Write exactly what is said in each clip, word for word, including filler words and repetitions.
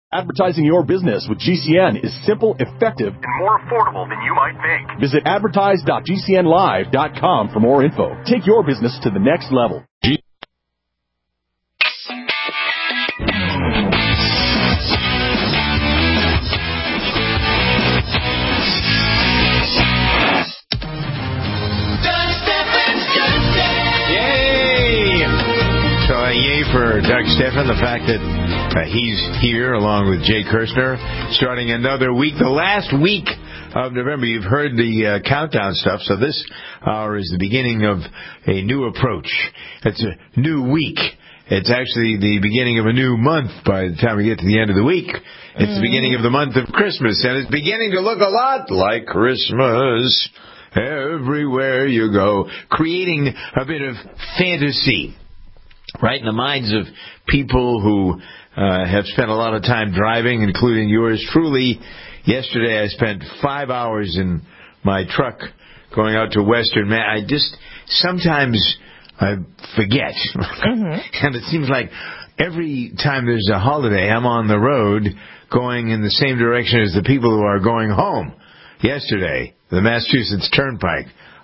Advertising your business with G C N is simple, effective, and more affordable than you might think. Visit advertise dot g c n live dot com for more info. Take your business to the next level. G- Yay! So, uh, yay for Doug Stephan, the fact that uh, he's here along with Jay Kirshner, starting another week, the last week of November. You've heard the uh, countdown stuff, so this hour is the beginning of a new approach. It's a new week. It's actually the beginning of a new month by the time we get to the end of the week. It's mm. the beginning of the month of Christmas, and it's beginning to look a lot like Christmas everywhere you go, creating a bit of fantasy right in the minds of people who uh, have spent a lot of time driving, including yours truly. Yesterday I spent five hours in my truck going out to Western Mass. I just sometimes I forget. Mm-hmm. And it seems like every time there's a holiday, I'm on the road going in the same direction as the people who are going home. Yesterday, the Massachusetts Turnpike,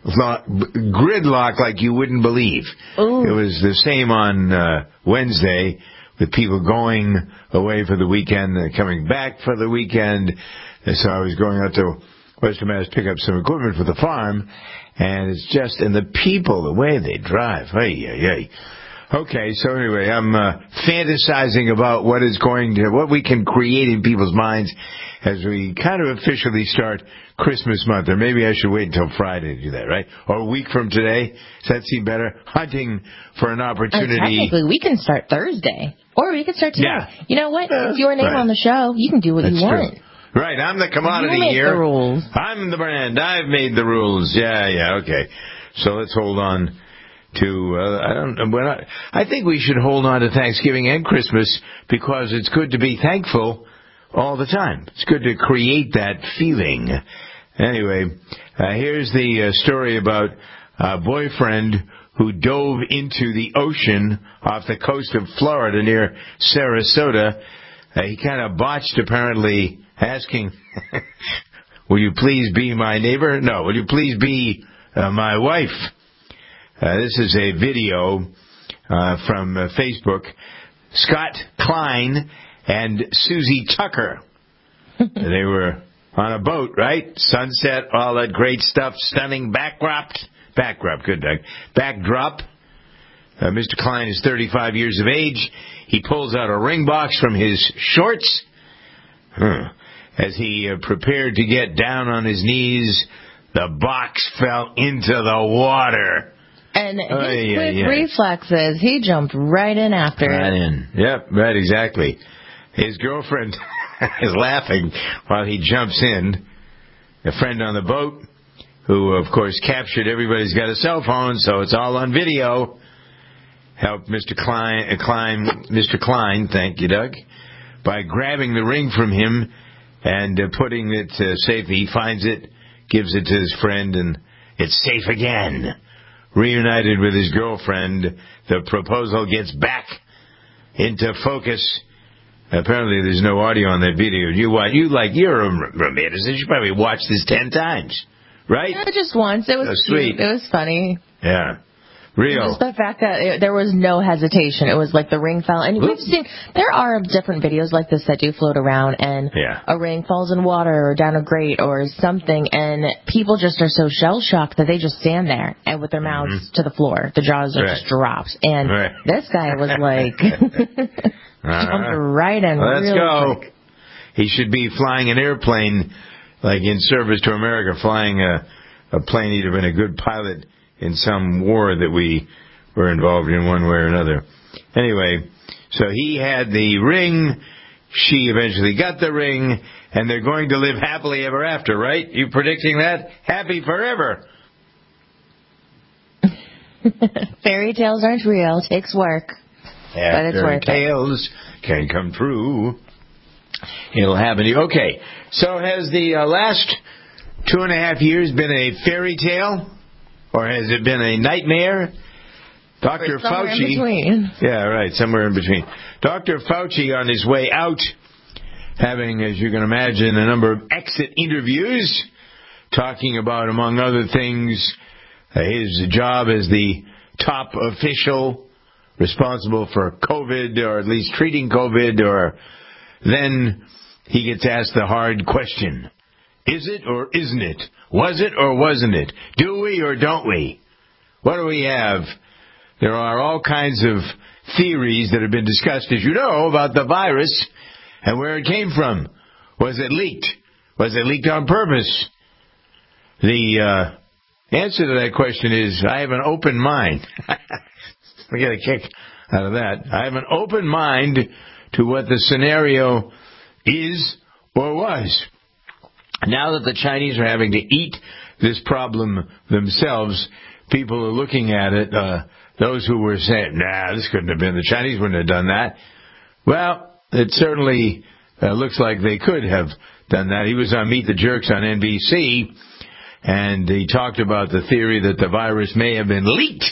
gridlock like you wouldn't believe. Ooh. It was the same on uh, Wednesday with people going away for the weekend and coming back for the weekend. And so I was going out to Western Mass to pick up some equipment for the farm, and it's just, and the people, the way they drive, hey, hey, hey. Okay, so anyway, I'm uh, fantasizing about what is going to, what we can create in people's minds as we kind of officially start Christmas month. Or maybe I should wait until Friday to do that, right? Or a week from today. Does that seem better? Hunting for an opportunity. Uh, technically, we can start Thursday. Or we can start today. Yeah. You know what? Uh, It's your name right. on the show. You can do what That's you want. True. Right, I'm the commodity you make here. The rules. I'm the brand. I've made the rules. Yeah, yeah, okay. So let's hold on to, uh, I don't know, we're not, I think we should hold on to Thanksgiving and Christmas because it's good to be thankful all the time. It's good to create that feeling. Anyway, uh, here's the uh, story about a boyfriend who dove into the ocean off the coast of Florida near Sarasota. Uh, he kind of botched, apparently, asking, will you please be my neighbor? No, will you please be uh, my wife? Uh, this is a video uh, from uh, Facebook. Scott Klein and Susie Tucker. They were on a boat, right? Sunset, all that great stuff, stunning backdrop. Backdrop, good, Doug. Backdrop. Uh, Mister Klein is thirty-five years of age. He pulls out a ring box from his shorts. Huh. As he uh, prepared to get down on his knees, the box fell into the water. And his oh, yeah, quick yeah. reflexes, he jumped right in after right it. Right in. Yep, right, exactly. His girlfriend is laughing while he jumps in. A friend on the boat, who, of course, captured, everybody's got a cell phone, so it's all on video, helped Mister Klein, uh, Klein Mister Klein, thank you, Doug, by grabbing the ring from him and uh, putting it uh, safe. He finds it, gives it to his friend, and it's safe again. Reunited with his girlfriend, the proposal gets back into focus. Apparently, there's no audio on that video. You watch, you like you're a romanticist. You probably watched this ten times, right? Yeah, just once. It was oh, sweet. It was funny. Yeah. Real. Just the fact that it, there was no hesitation. It was like the ring fell. And we've seen, there are different videos like this that do float around, and yeah. a ring falls in water or down a grate or something, and people just are so shell-shocked that they just stand there and with their mouths mm-hmm. to the floor. The jaws are right. just dropped. And right. this guy was like, jumped right in. Let's real go. quick. He should be flying an airplane, like in service to America, flying a, a plane. He'd have been a good pilot in some war that we were involved in one way or another. Anyway, so he had the ring. She eventually got the ring, and they're going to live happily ever after, right? You predicting that? Happy forever. Fairy tales aren't real. It takes work. Yeah, but it's fairy worth tales it. Can come true. It'll happen to you. Okay, so has the uh, last two and a half years been a fairy tale? Or has it been a nightmare? Doctor Somewhere Fauci. in between. Yeah, right, somewhere in between. Doctor Fauci, on his way out having, as you can imagine, a number of exit interviews, talking about, among other things, uh, his job as the top official responsible for COVID, or at least treating COVID, or then he gets asked the hard question. Is it or isn't it? Was it or wasn't it? Do we or don't we? What do we have? There are all kinds of theories that have been discussed, as you know, about the virus and where it came from. Was it leaked? Was it leaked on purpose? The uh, answer to that question is, I have an open mind. I get a kick out of that. I have an open mind to what the scenario is or was. Now that the Chinese are having to eat this problem themselves, people are looking at it. Uh, those who were saying, nah, this couldn't have been, the Chinese wouldn't have done that. Well, it certainly uh, looks like they could have done that. He was on Meet the Jerks on N B C, and he talked about the theory that the virus may have been leaked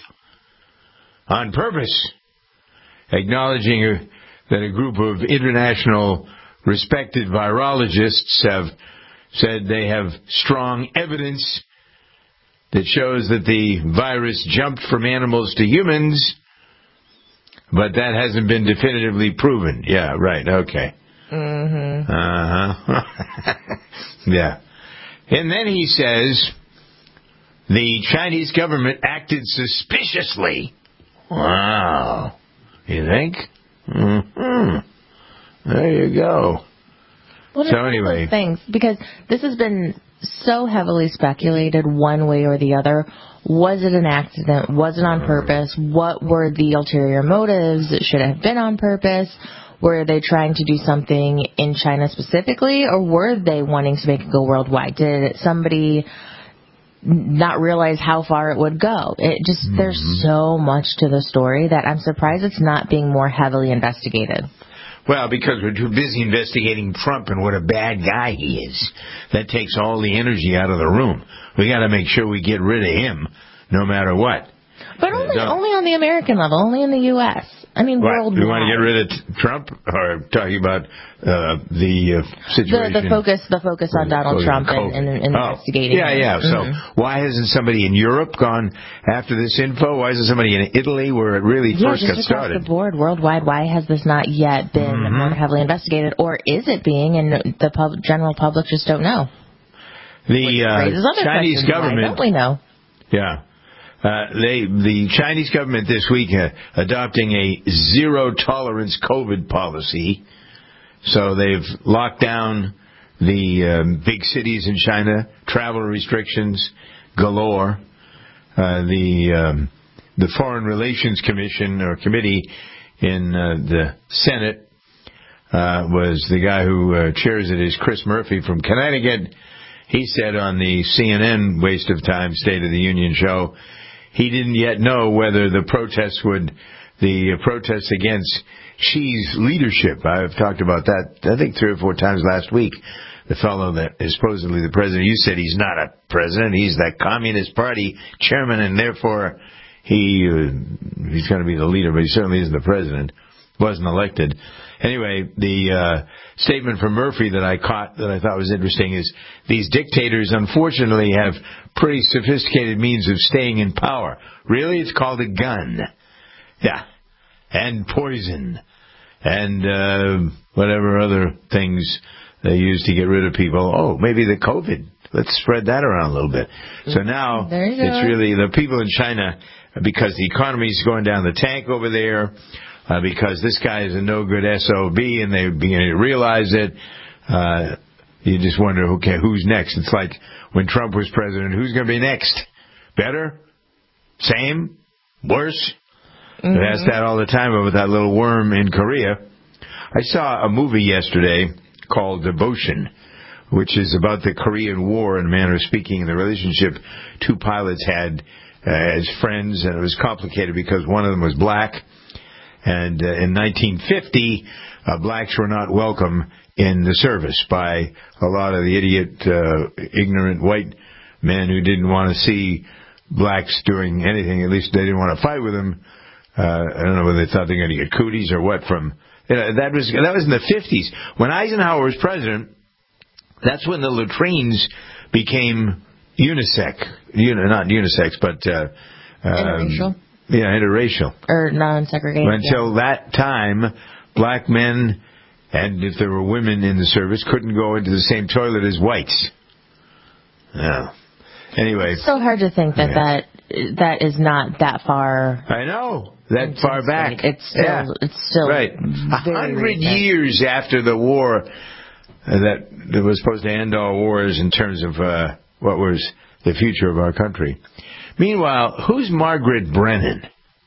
on purpose, acknowledging that a group of international respected virologists have said they have strong evidence that shows that the virus jumped from animals to humans, but that hasn't been definitively proven. Yeah, right, okay. Mm-hmm. Uh-huh. Yeah. And then he says the Chinese government acted suspiciously. Wow. You think? Mm-hmm. There you go. Well, so anyway, things, because this has been so heavily speculated one way or the other. Was it an accident? Was it on purpose? What were the ulterior motives? Should it have been on purpose? Were they trying to do something in China specifically, or were they wanting to make it go worldwide? Did somebody not realize how far it would go? It just mm-hmm. There's so much to the story that I'm surprised it's not being more heavily investigated. Well, because we're too busy investigating Trump and what a bad guy he is. That takes all the energy out of the room. We got to make sure we get rid of him, no matter what. But only, uh, only on the American level, only in the U S I mean, what, worldwide. You want to get rid of t- Trump, or talking about uh, the uh, situation? The, the focus, the focus on Donald Trump and, and, and oh, investigating. Yeah, yeah. Mm-hmm. So why hasn't somebody in Europe gone after this info? Why isn't somebody in Italy, where it really yeah, first got just started? Across the board, worldwide, why has this not yet been mm-hmm. more heavily investigated, or is it being, and the pub- general public just don't know? The uh, Chinese government. Why don't we know? Yeah. Uh, they, the Chinese government this week uh, adopting a zero-tolerance COVID policy. So they've locked down the um, big cities in China, travel restrictions galore. Uh, the um, the Foreign Relations Commission or Committee in uh, the Senate uh, was the guy who uh, chairs it is Chris Murphy from Connecticut. He said on the C N N Waste of Time State of the Union show, he didn't yet know whether the protests would, the protests against Xi's leadership. I've talked about that, I think, three or four times last week. The fellow that is supposedly the president, you said he's not a president. He's the Communist Party chairman, and therefore he uh, he's going to be the leader, but he certainly isn't the president. Wasn't elected. Anyway, the uh, statement from Murphy that I caught that I thought was interesting is these dictators unfortunately have pretty sophisticated means of staying in power. Really? It's called a gun. Yeah. And poison. And uh, whatever other things they use to get rid of people. Oh, maybe the COVID. Let's spread that around a little bit. So now it's really the people in China, because the economy is going down the tank over there, Uh, because this guy is a no-good S O B, and they're beginning to realize it. Uh, you just wonder, okay, who's next? It's like when Trump was president, who's going to be next? Better? Same? Worse? Mm-hmm. They ask that all the time about that little worm in Korea. I saw a movie yesterday called Devotion, which is about the Korean War, in a manner of speaking, the relationship two pilots had uh, as friends, and it was complicated because one of them was black. And uh, in nineteen fifty, uh, blacks were not welcome in the service by a lot of the idiot, uh, ignorant white men who didn't want to see blacks doing anything. At least they didn't want to fight with them. Uh, I don't know whether they thought they were going to get cooties or what from You know, that was that was in the fifties. When Eisenhower was president, that's when the latrines became unisex. You know, not unisex, but uh, interracial. Um, yeah, interracial or non-segregated. Until yeah. that time, black men, and if there were women in the service, couldn't go into the same toilet as whites. Yeah. Anyway, it's so hard to think that yeah. that that is not that far. I know that far back. It's still yeah. it's still right. A hundred years after the war uh, that, that was supposed to end all wars in terms of uh, what was the future of our country. Meanwhile, who's Margaret Brennan?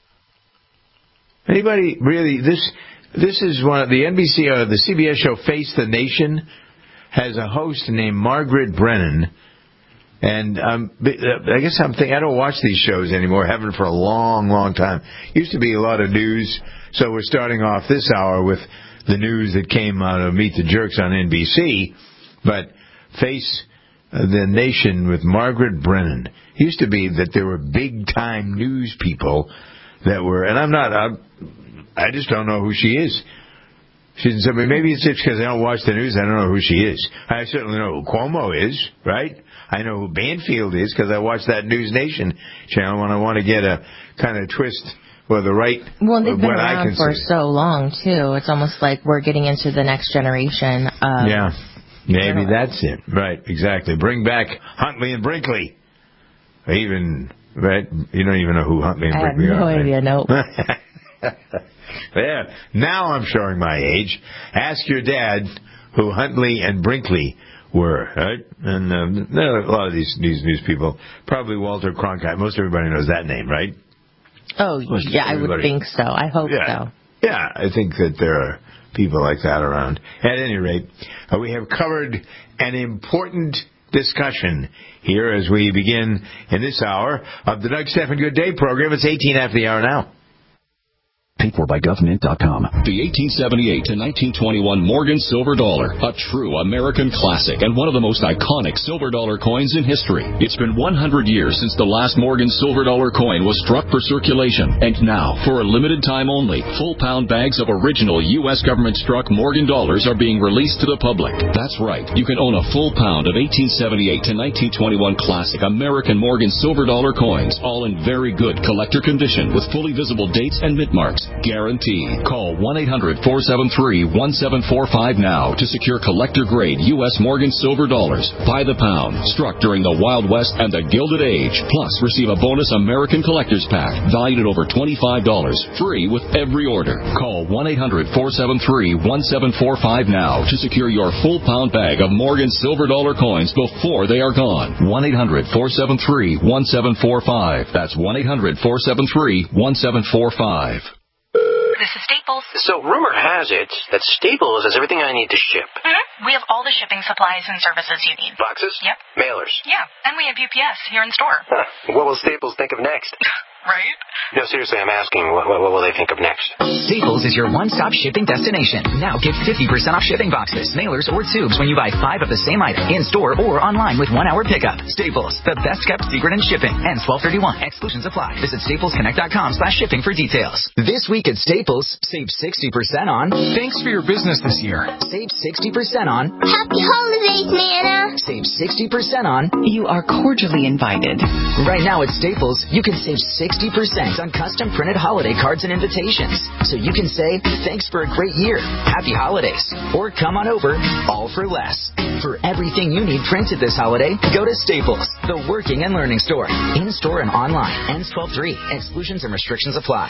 Anybody really? This this is one of the N B C or uh, the C B S show Face the Nation has a host named Margaret Brennan. And um, I guess I'm thinking, I don't watch these shows anymore, haven't for a long, long time. Used to be a lot of news, so we're starting off this hour with the news that came out of Meet the Jerks on N B C. But Face the Nation with Margaret Brennan. It used to be that there were big-time news people that were, and I'm not, I'm, I just don't know who she is. She's, I mean, maybe it's just because I don't watch the news, I don't know who she is. I certainly know who Cuomo is, right? I know who Banfield is because I watch that News Nation channel when I want to get a kind of twist or the right. Well, they've been what I around can for see. so long too. It's almost like we're getting into the next generation. Of yeah, maybe that's it. Right, exactly. Bring back Huntley and Brinkley. Even right, you don't even know who Huntley and I Brinkley have no are. idea. No. Yeah, now I'm showing my age. Ask your dad who Huntley and Brinkley were, right? And um, a lot of these, these news people, probably Walter Cronkite. Most everybody knows that name, right? Oh, Most yeah, I would think so. I hope yeah. so. Yeah, I think that there are people like that around. At any rate, uh, we have covered an important discussion here as we begin in this hour of the Doug Stephan Good Day program. It's eighteen after the hour now. Paid for by government dot com. The eighteen seventy-eight to nineteen twenty-one Morgan Silver Dollar, a true American classic and one of the most iconic silver dollar coins in history. It's been one hundred years since the last Morgan Silver Dollar coin was struck for circulation, and now, for a limited time only, full pound bags of original U S government struck Morgan dollars are being released to the public. That's right, you can own a full pound of eighteen seventy-eight to nineteen twenty-one classic American Morgan Silver Dollar coins, all in very good collector condition with fully visible dates and mint marks. Guaranteed. Call one eight hundred four seven three one seven four five now to secure collector-grade U S Morgan Silver Dollars by the pound, struck during the Wild West and the Gilded Age. Plus, receive a bonus American Collector's Pack valued at over twenty-five dollars, free with every order. Call one eight hundred four seven three one seven four five now to secure your full pound bag of Morgan Silver Dollar coins before they are gone. one eight hundred four seven three one seven four five. That's one eight hundred four seven three one seven four five. This is Staples. So rumor has it that Staples has everything I need to ship. Mm-hmm. We have all the shipping supplies and services you need. Boxes? Yep. Mailers? Yeah, and we have U P S here in store. Huh. What will Staples think of next? Right? No, seriously, I'm asking, what, what, what will they think of next? Staples is your one-stop shipping destination. Now get fifty percent off shipping boxes, mailers, or tubes when you buy five of the same item in-store or online with one-hour pickup. Staples, the best-kept secret in shipping. Ends twelve thirty-one. Exclusions apply. Visit staples connect dot com slash shipping for details. This week at Staples, save sixty percent on... Thanks for your business this year. Save sixty percent on... Happy holidays, Nana! Save sixty percent on... You are cordially invited. Right now at Staples, you can save sixty percent on custom printed holiday cards and invitations. So you can say, thanks for a great year, happy holidays, or come on over, all for less. For everything you need printed this holiday, go to Staples, the working and learning store. In-store and online. Ends twelve three. Exclusions and restrictions apply.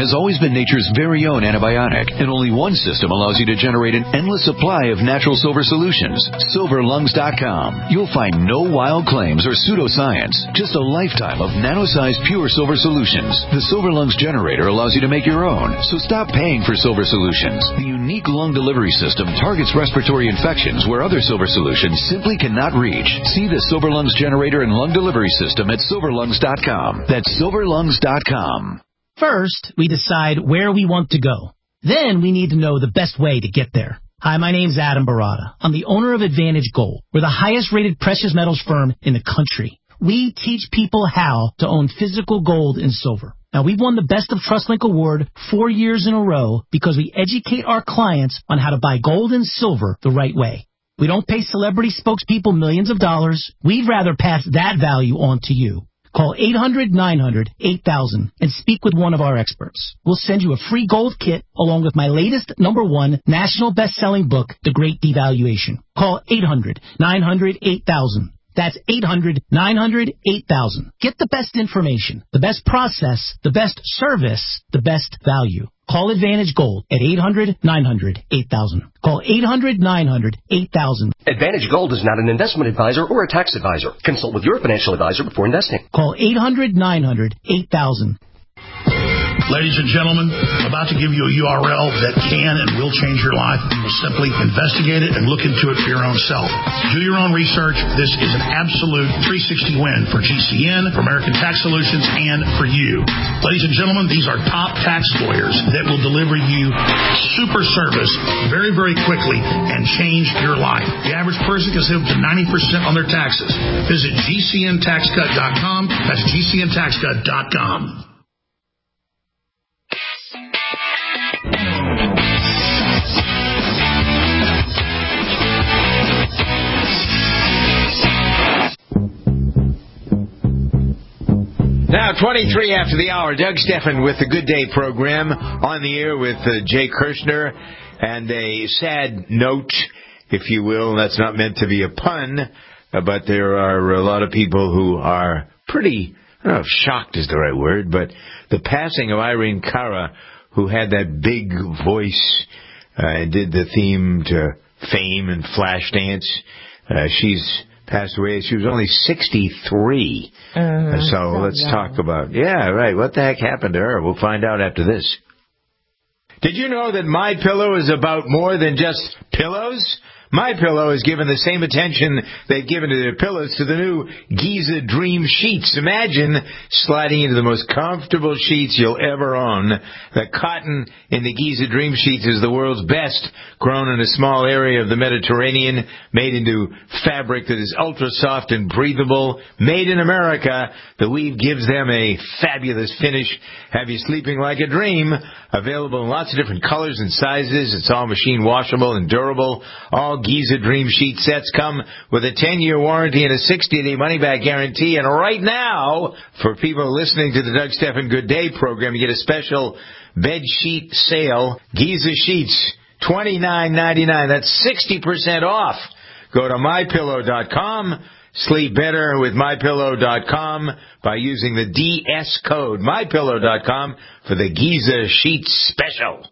has always been nature's very own antibiotic, and only one system allows you to generate an endless supply of natural silver solutions. silver lungs dot com. You'll find no wild claims or pseudoscience, just a lifetime of nano-sized pure silver solutions. The Silver Lungs generator allows you to make your own, so stop paying for silver solutions. The unique lung delivery system targets respiratory infections where other silver solutions simply cannot reach. See the Silver Lungs generator and lung delivery system at silver lungs dot com. That's silver lungs dot com. First, we decide where we want to go. Then we need to know the best way to get there. Hi, my name's Adam Barada. I'm the owner of Advantage Gold. We're the highest-rated precious metals firm in the country. We teach people how to own physical gold and silver. Now, we've won the Best of TrustLink Award four years in a row because we educate our clients on how to buy gold and silver the right way. We don't pay celebrity spokespeople millions of dollars. We'd rather pass that value on to you. Call eight hundred nine hundred eight thousand and speak with one of our experts. We'll send you a free gold kit along with my latest number one national best-selling book, The Great Devaluation. Call eight hundred nine hundred eight thousand. That's eight hundred nine hundred eight thousand. Get the best information, the best process, the best service, the best value. Call Advantage Gold at eight hundred nine hundred eight thousand. Call eight hundred nine hundred eight thousand. Advantage Gold is not an investment advisor or a tax advisor. Consult with your financial advisor before investing. Call eight hundred nine hundred eight thousand. Ladies and gentlemen, about to give you a U R L that can and will change your life. Simply investigate it and look into it for your own self. Do your own research. This is an absolute three sixty win for G C N, for American Tax Solutions, and for you. Ladies and gentlemen, these are top tax lawyers that will deliver you super service very, very quickly and change your life. The average person can save up to ninety percent on their taxes. Visit G C N tax cut dot com. That's G C N tax cut dot com. Now, twenty-three after the hour, Doug Steffen with the Good Day program on the air with uh, Jay Kirshner. And a sad note, if you will, that's not meant to be a pun, uh, but there are a lot of people who are pretty, I don't know if shocked is the right word, but the passing of Irene Cara, who had that big voice uh, and did the theme to Fame and Flashdance. Uh, she's passed away. She was only sixty-three. Mm, so let's young. talk about, yeah, right, what the heck happened to her? We'll find out after this. Did you know that MyPillow is about more than just pillows? MyPillow has given the same attention they've given to their pillows to the new Giza Dream Sheets. Imagine sliding into the most comfortable sheets you'll ever own. The cotton in the Giza Dream Sheets is the world's best, grown in a small area of the Mediterranean, made into fabric that is ultra soft and breathable, made in America. The weave gives them a fabulous finish. Have you sleeping like a dream? Available in lots of different colors and sizes. It's all machine washable and durable. All Giza Dream Sheet sets come with a ten-year warranty and a sixty-day money-back guarantee. And right now, for people listening to the Doug Steffen Good Day program, you get a special bed sheet sale. Giza Sheets, twenty-nine ninety-nine. That's sixty percent off. Go to my pillow dot com. Sleep better with my pillow dot com by using the D S code, my pillow dot com, for the Giza Sheets special.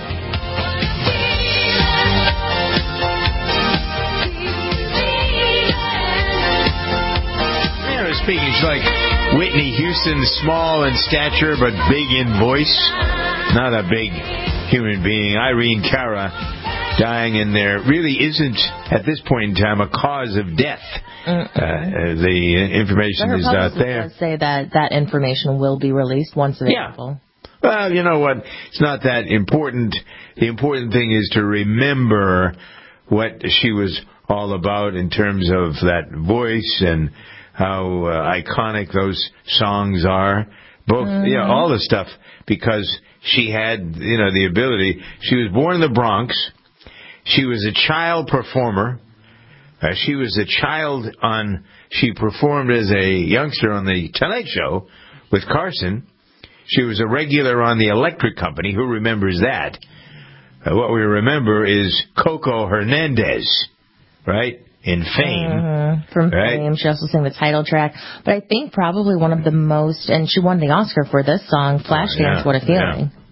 Speaking, she's like Whitney Houston, small in stature but big in voice. Not a big human being. Irene Cara dying, and there really isn't, at this point in time, a cause of death. Uh, the information is out there. Does say that that information will be released once available. Yeah. Well, you know what? It's not that important. The important thing is to remember what she was all about in terms of that voice and how uh, iconic those songs are. Both, mm-hmm. yeah, all the stuff, because she had, you know, the ability. She was born in the Bronx. She was a child performer. Uh, she was a child on, she performed as a youngster on The Tonight Show with Carson. She was a regular on the Electric Company. Who remembers that? Uh, what we remember is Coco Hernandez, right? In Fame. Mm-hmm. From right? Fame. She also sang the title track. But I think probably one of the most, and she won the Oscar for this song, Flashdance, oh, yeah, What a Feeling.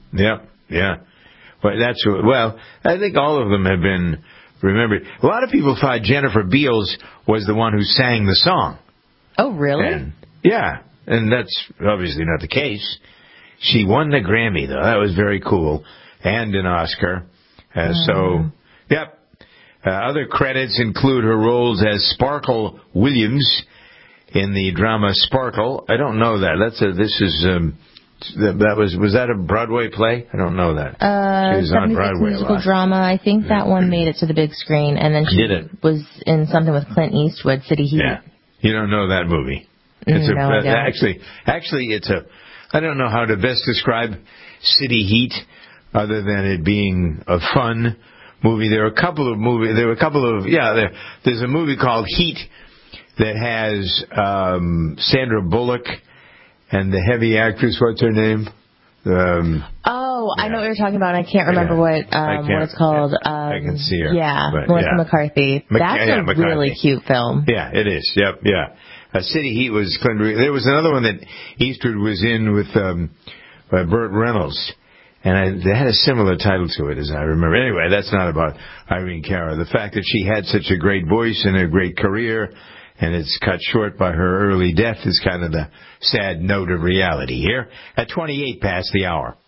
Yep. Yeah. But that's well. I think all of them have been remembered. A lot of people thought Jennifer Beals was the one who sang the song. Oh, really? And, yeah, and that's obviously not the case. She won the Grammy, though. That was very cool, and an Oscar. Uh, mm. So, yep. Uh, other credits include her roles as Sparkle Williams in the drama Sparkle. I don't know that. That's a. This is. Um, That was was that a Broadway play? I don't know that. Uh, she was on Broadway musical a lot. drama. I think yeah. that one made it to the big screen, and then she Did it? was in something with Clint Eastwood, City Heat. Yeah, you don't know that movie. It's no, a, I don't. Actually, actually, it's a. I don't know how to best describe City Heat, other than it being a fun movie. There are a couple of movies. There were a couple of yeah. There, there's a movie called Heat that has um, Sandra Bullock and the heavy actress. What's her name? Um, oh, yeah. I know what you're talking about. I can't remember yeah. what um, what it's called. Yeah. Um, I can see her. Yeah, but, Melissa yeah. McCarthy. Mc- That's yeah, a McCarthy. really cute film. Yeah, it is. Yep, yeah. Uh, City Heat was Clint. There was another one that Eastwood was in with um, uh, Burt Reynolds, and I, they had a similar title to it, as I remember. Anyway, that's not about Irene Cara. The fact that she had such a great voice and a great career, and it's cut short by her early death, is kind of the sad note of reality here. At twenty-eight past the hour.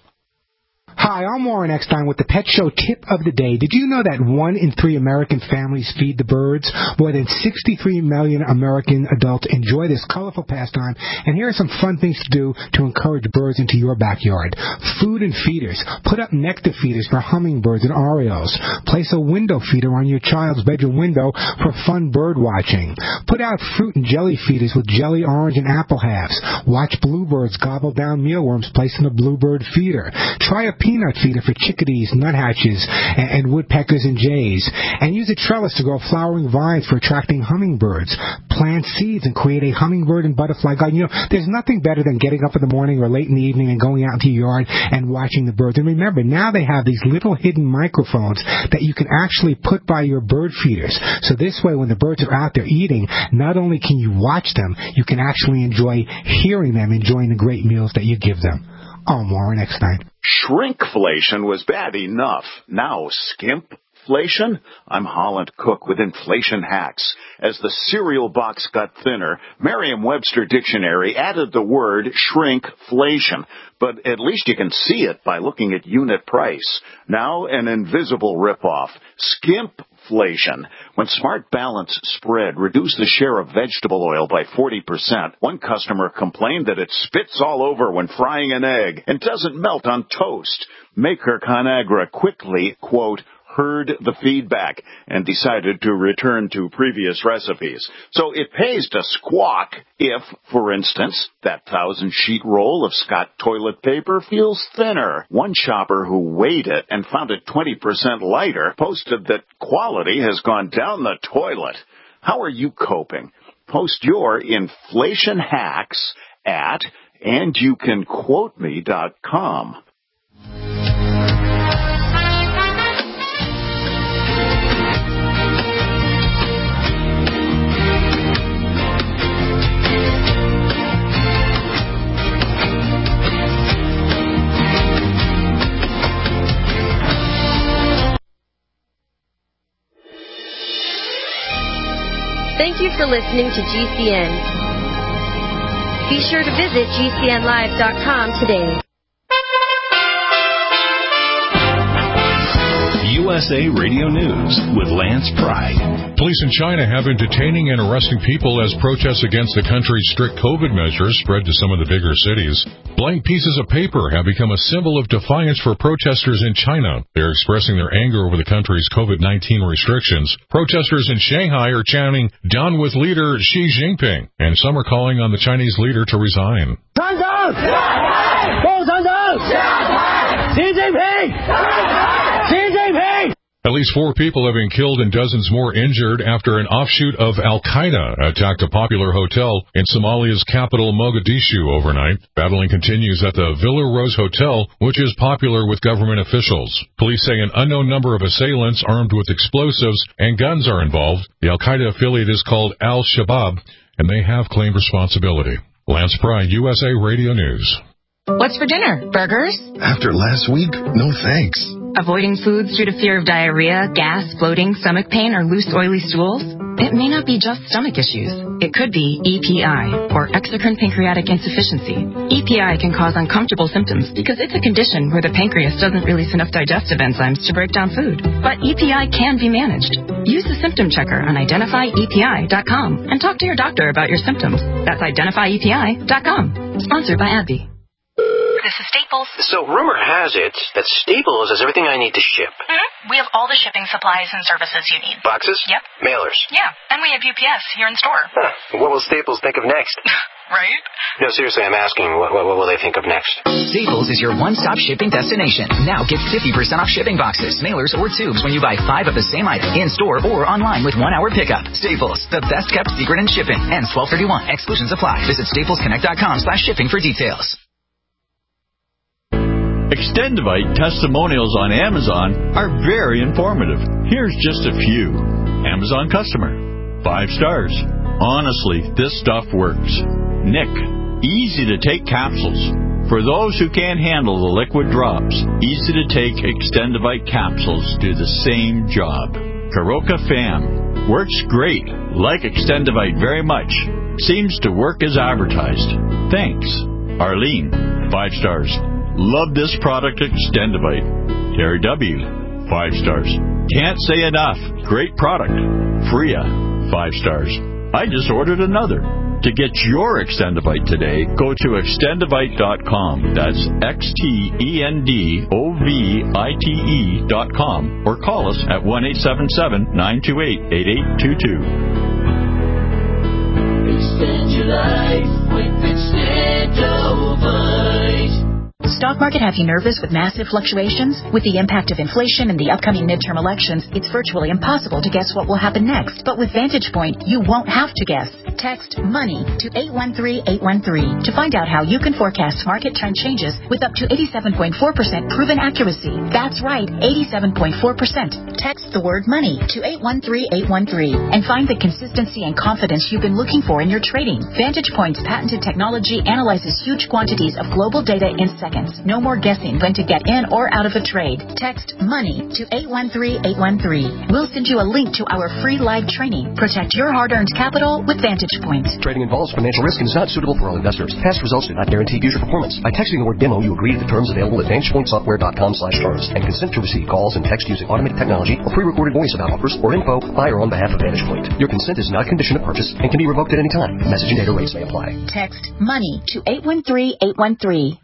Hi, I'm Warren Eckstein with the Pet Show Tip of the Day. Did you know that one in three American families feed the birds? More than sixty-three million American adults enjoy this colorful pastime, and here are some fun things to do to encourage birds into your backyard. Food and feeders. Put up nectar feeders for hummingbirds and orioles. Place a window feeder on your child's bedroom window for fun bird watching. Put out fruit and jelly feeders with jelly, orange, and apple halves. Watch bluebirds gobble down mealworms placed in a bluebird feeder. Try a peanut feeder for chickadees, nuthatches, and, and woodpeckers and jays. And use a trellis to grow flowering vines for attracting hummingbirds. Plant seeds and create a hummingbird and butterfly garden. You know, there's nothing better than getting up in the morning or late in the evening and going out into your yard and watching the birds. And remember, now they have these little hidden microphones that you can actually put by your bird feeders. So this way, when the birds are out there eating, not only can you watch them, you can actually enjoy hearing them, enjoying the great meals that you give them. I'm Warren Eckstein. Shrinkflation was bad enough. Now skimpflation? I'm Holland Cook with Inflation Hacks. As the cereal box got thinner, Merriam-Webster Dictionary added the word shrinkflation. But at least you can see it by looking at unit price. Now an invisible ripoff. Skimpflation. When Smart Balance Spread reduced the share of vegetable oil by forty percent, one customer complained that it spits all over when frying an egg and doesn't melt on toast. Maker Conagra quickly, quote, heard the feedback and decided to return to previous recipes. So it pays to squawk if, for instance, that thousand-sheet roll of Scott toilet paper feels thinner. One shopper who weighed it and found it twenty percent lighter posted that quality has gone down the toilet. How are you coping? Post your inflation hacks at and you can quote me dot com. Thank you for listening to G C N. Be sure to visit G C N live dot com today. U S A Radio News with Lance Pride. Police in China have been detaining and arresting people as protests against the country's strict COVID measures spread to some of the bigger cities. Blank pieces of paper have become a symbol of defiance for protesters in China. They're expressing their anger over the country's COVID nineteen restrictions. Protesters in Shanghai are chanting, "Down with leader Xi Jinping," and some are calling on the Chinese leader to resign. At least four people have been killed and dozens more injured after an offshoot of Al-Qaeda attacked a popular hotel in Somalia's capital, Mogadishu, overnight. Battling continues at the Villa Rose Hotel, which is popular with government officials. Police say an unknown number of assailants armed with explosives and guns are involved. The Al-Qaeda affiliate is called Al-Shabaab, and they have claimed responsibility. Lance Pry, U S A Radio News. What's for dinner? Burgers? After last week, no thanks. Avoiding foods due to fear of diarrhea, gas, bloating, stomach pain, or loose, oily stools? It may not be just stomach issues. It could be E P I, or exocrine pancreatic insufficiency. E P I can cause uncomfortable symptoms because it's a condition where the pancreas doesn't release enough digestive enzymes to break down food. But E P I can be managed. Use the symptom checker on identify E P I dot com and talk to your doctor about your symptoms. That's identify E P I dot com. Sponsored by AbbVie. This is Staples. So rumor has it that Staples has everything I need to ship. Mm-hmm. We have all the shipping supplies and services you need. Boxes? Yep. Mailers? Yeah, and we have U P S here in store. Huh. What will Staples think of next? Right? No, seriously, I'm asking, what, what, what will they think of next? Staples is your one-stop shipping destination. Now get fifty percent off shipping boxes, mailers, or tubes when you buy five of the same item in-store or online with one-hour pickup. Staples, the best-kept secret in shipping. Ends twelve thirty-one. Exclusions apply. Visit staples connect dot com slash shipping for details. Extendivite testimonials on Amazon are very informative. Here's just a few. Amazon customer. Five stars. Honestly, this stuff works. Nick. Easy to take capsules. For those who can't handle the liquid drops, easy to take Extendivite capsules do the same job. Karoka Fam. Works great. Like Extendivite very much. Seems to work as advertised. Thanks. Arlene. Five stars. Love this product, Extendivite. Terry W. Five stars. Can't say enough. Great product. Freya. Five stars. I just ordered another. To get your Extendivite today, go to extendivite dot com. That's X T E N D O V I T E dot com. Or call us at one eight seven seven, nine two eight, eight eight two two. Extend your life with Extendivite. Stock market have you nervous with massive fluctuations? With the impact of inflation and the upcoming midterm elections, it's virtually impossible to guess what will happen next. But with Vantage Point, you won't have to guess. Text MONEY to eight one three eight one three to find out how you can forecast market trend changes with up to eighty-seven point four percent proven accuracy. That's right, eighty-seven point four percent. Text the word MONEY to eight one three eight one three and find the consistency and confidence you've been looking for in your trading. Vantage Point's patented technology analyzes huge quantities of global data in seconds. No more guessing when to get in or out of a trade. Text MONEY to eight one three eight one three. We'll send you a link to our free live training. Protect your hard-earned capital with Vantage Point. Trading involves financial risk and is not suitable for all investors. Past results do not guarantee future performance. By texting the word demo, you agree to the terms available at vantage point software dot com slash terms and consent to receive calls and text using automated technology or pre-recorded voice about offers or info by or on behalf of Vantage Point. Your consent is not a condition of purchase and can be revoked at any time. Message and data rates may apply. Text MONEY to eight one three eight one three.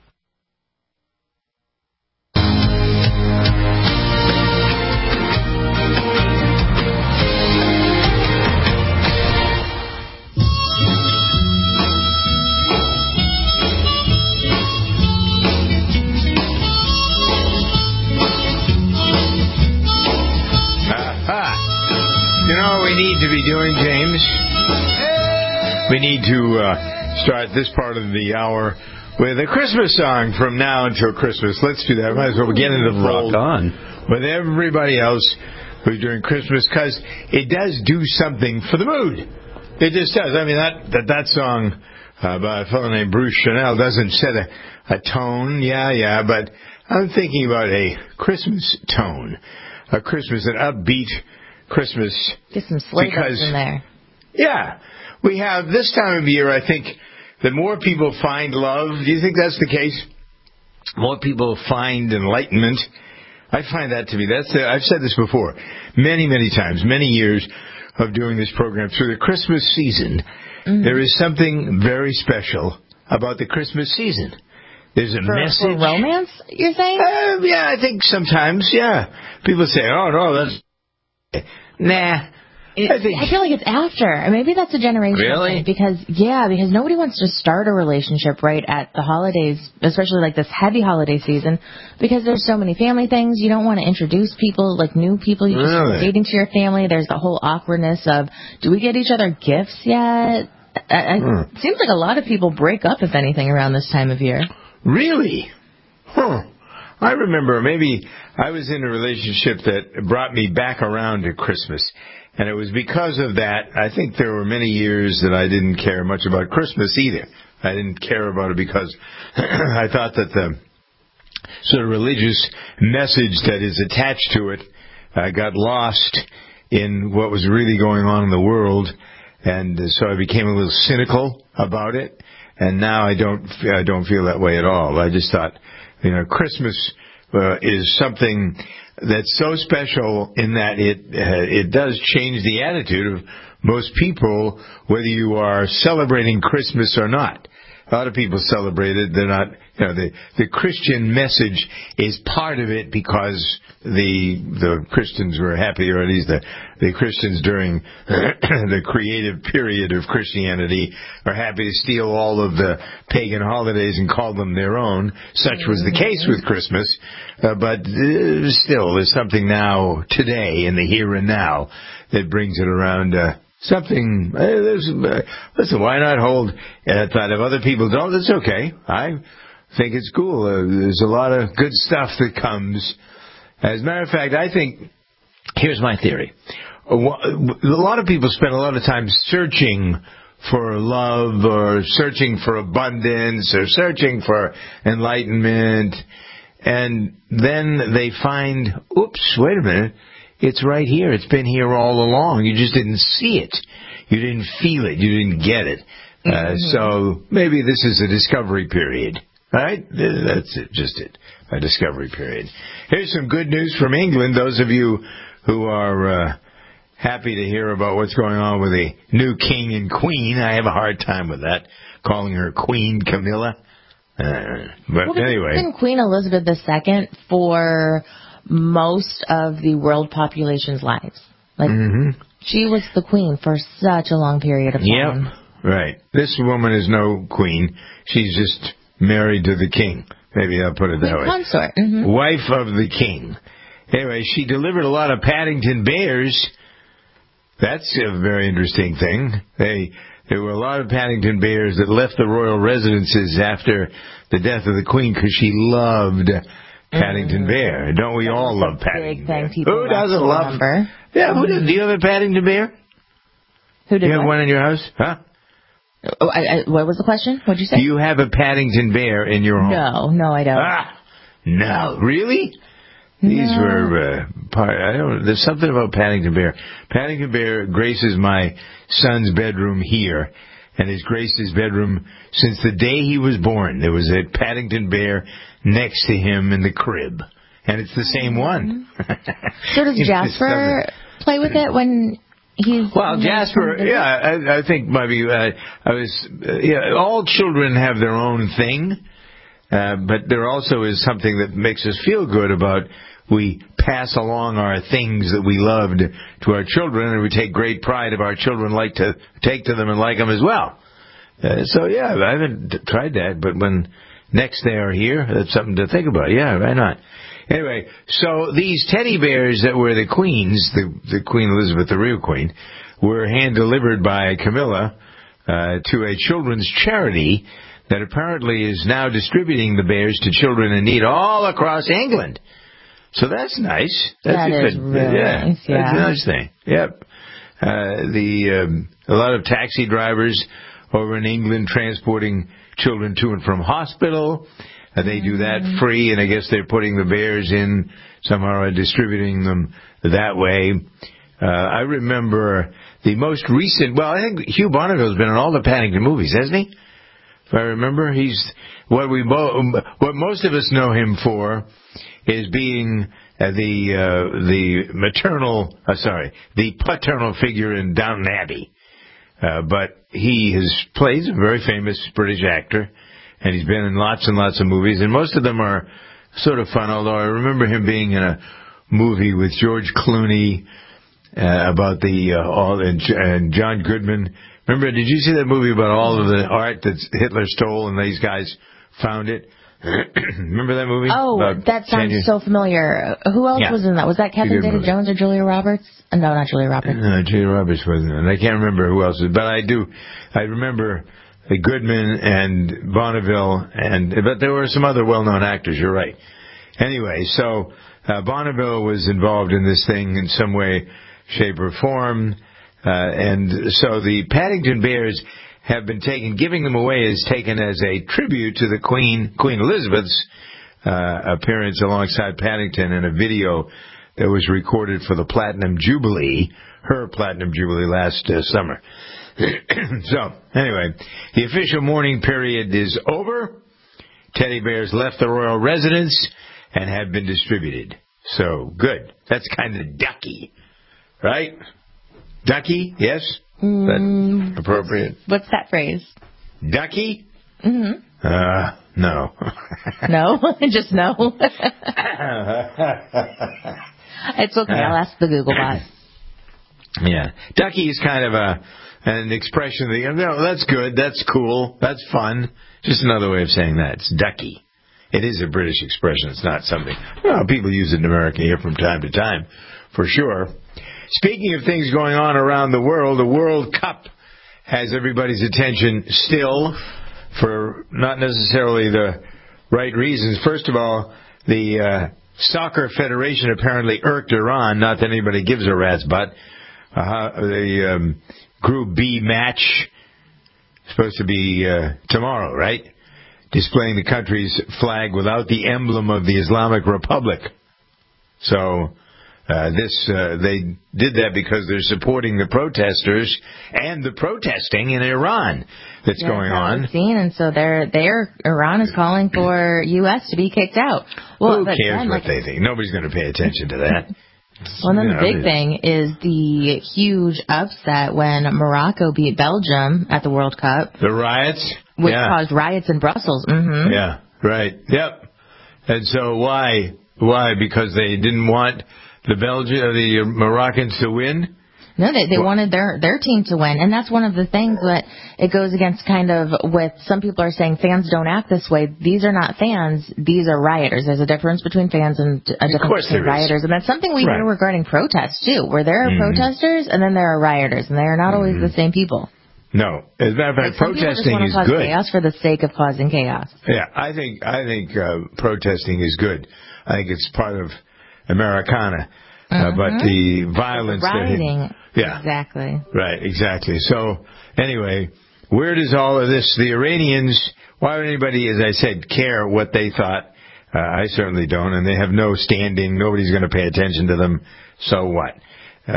You know what we need to be doing, James? We need to uh, start this part of the hour with a Christmas song from now until Christmas. Let's do that. Might as well get into the roll on with everybody else who's doing Christmas, because it does do something for the mood. It just does. I mean, that that, that song uh, by a fellow named Bruce Chanel doesn't set a, a tone. Yeah, yeah, but I'm thinking about a Christmas tone, a Christmas, an upbeat Christmas. Get some sleigh bells in there. Yeah. We have this time of year, I think, that more people find love. Do you think that's the case? More people find enlightenment. I find that to be, that's the, I've said this before many, many times, many years of doing this program. Through the Christmas season, mm-hmm. there is something very special about the Christmas season. There's a for, message. For romance, you're saying? Uh, yeah, I think sometimes, yeah. People say, oh, no, that's... Nah. It, I, think, I feel like it's after. Maybe that's a generational really? thing. Because, yeah, because nobody wants to start a relationship right at the holidays, especially like this heavy holiday season, because there's so many family things. You don't want to introduce people, like new people. You're just really? dating to your family. There's the whole awkwardness of, do we get each other gifts yet? I, hmm. It seems like a lot of people break up, if anything, around this time of year. Really? Huh. I remember maybe I was in a relationship that brought me back around to Christmas. And it was because of that. I think there were many years that I didn't care much about Christmas either. I didn't care about it because I thought that the sort of religious message that is attached to it uh, got lost in what was really going on in the world, and so I became a little cynical about it. And now I don't I don't feel that way at all. I just thought, you know, Christmas uh, is something that's so special in that it uh, it does change the attitude of most people, whether you are celebrating Christmas or not. A lot of people celebrate it. They're not, you know, the the Christian message is part of it because the the Christians were happy, or at least the the Christians during the creative period of Christianity are happy to steal all of the pagan holidays and call them their own. Such was the case with Christmas, uh, but uh, still, there's something now today in the here and now that brings it around. Uh, Something, uh, there's, uh, listen, why not hold uh, thought if other people don't, that's okay. I think it's cool. Uh, there's a lot of good stuff that comes. As a matter of fact, I think, here's my theory. A lot of people spend a lot of time searching for love or searching for abundance or searching for enlightenment, and then they find, oops, wait a minute. It's right here. It's been here all along. You just didn't see it. You didn't feel it. You didn't get it. Uh, mm-hmm. So maybe this is a discovery period, right? That's it, just it, a discovery period. Here's some good news from England. Those of you who are uh, happy to hear about what's going on with the new king and queen, I have a hard time with that, calling her Queen Camilla. Uh, but well, anyway. It's been Queen Elizabeth the Second for most of the world population's lives. Like, mm-hmm. she was the queen for such a long period of time. Yep, right. This woman is no queen. She's just married to the king. Maybe I'll put it that way. Consort. Mm-hmm. Wife of the king. Anyway, she delivered a lot of Paddington Bears. That's a very interesting thing. They There were a lot of Paddington Bears that left the royal residences after the death of the queen because she loved Paddington mm-hmm. Bear. Don't we all love Paddington Bear? Who doesn't love? Remember. Yeah, who does? Do you have a Paddington Bear? Who did? You have what? one in your house? Huh? Oh, I, I, what was the question? What did you say? Do you have a Paddington Bear in your home? No, no, I don't. Ah, no, really? These no. were uh, part. I don't. There's something about Paddington Bear. Paddington Bear graces my son's bedroom here, and has graced his bedroom since the day he was born. There was a Paddington Bear next to him in the crib, and it's the same one. So does Jasper play with it when he's... Well, Jasper, yeah, I, I think maybe, uh, I was, uh, yeah, all children have their own thing, uh, but there also is something that makes us feel good about we pass along our things that we loved to our children, and we take great pride if our children like to take to them and like them as well. Uh, so, yeah, I haven't tried that, but when next they are here, that's something to think about. Yeah, why not? Anyway, so these teddy bears that were the queens, the, the Queen Elizabeth, the real queen, were hand-delivered by Camilla uh, to a children's charity that apparently is now distributing the bears to children in need all across England. So that's nice. That's that a is good, really yeah, nice, yeah. That's a nice thing. Yep. Uh, the um, a lot of taxi drivers over in England transporting children to and from hospital. Uh, they do that free, and I guess they're putting the bears in somehow or distributing them that way. Uh, I remember the most recent, well, I think Hugh Bonneville's been in all the Paddington movies, hasn't he? If I remember, he's, what we, what most of us know him for is being uh, the, uh, the maternal, uh, sorry, the paternal figure in Downton Abbey. Uh, but he has plays a very famous British actor, and he's been in lots and lots of movies, and most of them are sort of fun, although I remember him being in a movie with George Clooney uh, about the, uh, all, and, and John Goodman. Remember, did you see that movie about all of the art that Hitler stole and these guys found it? Remember that movie? Oh, that sounds changing? So familiar. Who else yeah. was in that? Was that Catherine Zeta-Jones or Julia Roberts? Uh, no, not Julia Roberts. No, Julia Roberts wasn't in it. I can't remember who else was, but I do. I remember Goodman and Bonneville, and but there were some other well-known actors. You're right. Anyway, so uh, Bonneville was involved in this thing in some way, shape, or form, uh, and so the Paddington Bears have been taken, giving them away is taken as a tribute to the Queen, Queen Elizabeth's uh, appearance alongside Paddington in a video that was recorded for the Platinum Jubilee, her Platinum Jubilee last uh, summer. So, anyway, the official mourning period is over. Teddy bears left the royal residence and have been distributed. So, good. That's kind of ducky, right? Ducky, yes? Mm, That's appropriate. What's that phrase? Ducky? Mm-hmm. Uh, no. No? Just no? It's okay. I'll ask the Google bot. Yeah. Ducky is kind of a an expression that, you know, that's good, that's cool, that's fun. Just another way of saying that. It's ducky. It is a British expression. It's not something, well, people use it in America here from time to time, for sure. Speaking of things going on around the world, the World Cup has everybody's attention still for not necessarily the right reasons. First of all, the uh, Soccer Federation apparently irked Iran, not that anybody gives a rat's butt. Uh, the um, Group B match supposed to be uh, tomorrow, right? Displaying the country's flag without the emblem of the Islamic Republic. So uh, this uh, they did that because they're supporting the protesters and the protesting in Iran that's yeah, going on. Seen, and so they're they're Iran is calling for U S to be kicked out. Well, who but cares then, what like, they think? Nobody's going to pay attention to that. Well, and then You the know, big thing is the huge upset when Morocco beat Belgium at the World Cup. The riots? Which yeah. caused riots in Brussels. Mm-hmm. Yeah, right. Yep. And so why? Why? Because they didn't want the Belgian, the Moroccans to win? No, they they wanted their their team to win, and that's one of the things that it goes against kind of with some people are saying fans don't act this way. These are not fans; these are rioters. There's a difference between fans and a difference between rioters, and that's something we right. hear regarding protests too, where there are mm-hmm. protesters and then there are rioters, and they are not always mm-hmm. the same people. No, as a matter of fact, like some protesting people is just want to cause good. Chaos for the sake of causing chaos. Yeah, I think I think uh, protesting is good. I think it's part of Americana. Uh, mm-hmm. but the violence, the rioting, that he, yeah, exactly, right, exactly. So anyway, where does all of this? The Iranians. Why would anybody, as I said, care what they thought? Uh, I certainly don't, and they have no standing. Nobody's going to pay attention to them. So what? Uh,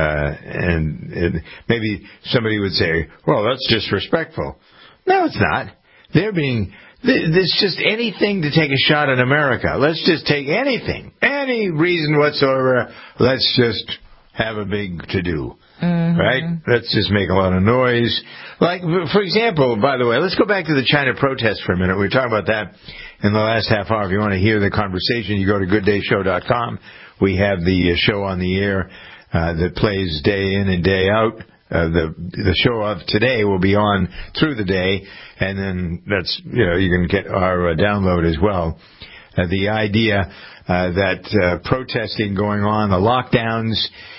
and, and maybe somebody would say, "Well, that's disrespectful." No, it's not. They're being. There's just anything to take a shot at America. Let's just take anything, any reason whatsoever. Let's just have a big to-do, mm-hmm. right? Let's just make a lot of noise. Like, for example, by the way, let's go back to the China protest for a minute. We were talking about that in the last half hour. If you want to hear the conversation, you go to good day show dot com. We have the show on the air uh, that plays day in and day out. Uh, the the show of today will be on through the day, and then that's, you know, you can get our uh, download as well. Uh, the idea uh, that uh, protesting going on, the lockdowns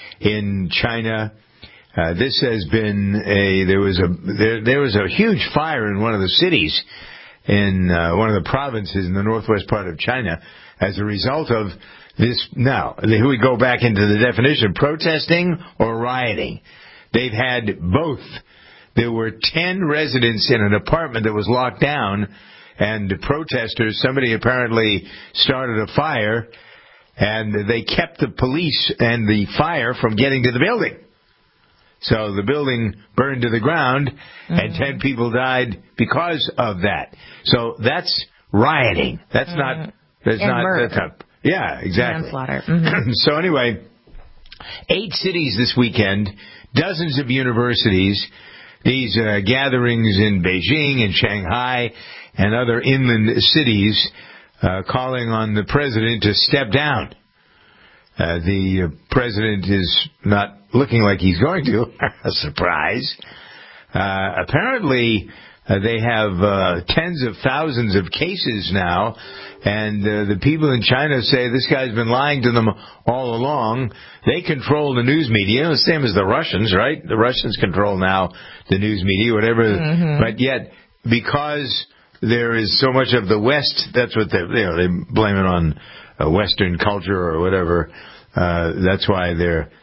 in China, uh, this has been a there was a there, there was a huge fire in one of the cities in uh, one of the provinces in the northwest part of China as a result of this. Now, here we go back into the definition: protesting or rioting. They've had both. There were ten residents in an apartment that was locked down, and the protesters, somebody apparently started a fire, and they kept the police and the fire from getting to the building. So the building burned to the ground, mm-hmm. and ten people died because of that. So that's rioting. That's mm-hmm. not. That's and not. murder. That's not. Yeah, exactly. Manslaughter. Mm-hmm. So anyway, eight cities this weekend. Dozens of universities, these uh, gatherings in Beijing and Shanghai and other inland cities uh, calling on the president to step down. Uh, the uh, president is not looking like he's going to. A surprise. Uh, apparently, uh, they have uh, tens of thousands of cases now, and uh, the people in China say this guy's been lying to them all along. They control the news media, the same as the Russians, right? The Russians control now the news media, whatever. Mm-hmm. But yet, because there is so much of the West, that's what they, you know, they blame it on uh, Western culture or whatever. Uh, that's why they're